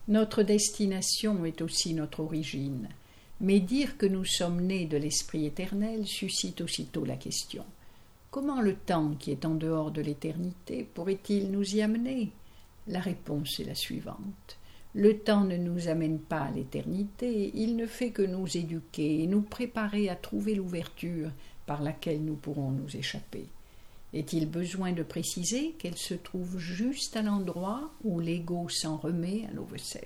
Notre destination est aussi notre origine, mais dire que nous sommes nés de l'Esprit éternel suscite aussitôt la question. Comment le temps qui est en dehors de l'éternité pourrait-il nous y amener ? La réponse est la suivante. Le temps ne nous amène pas à l'éternité, il ne fait que nous éduquer et nous préparer à trouver l'ouverture par laquelle nous pourrons nous échapper. Est-il besoin de préciser qu'elle se trouve juste à l'endroit où l'ego s'en remet à l'overself ?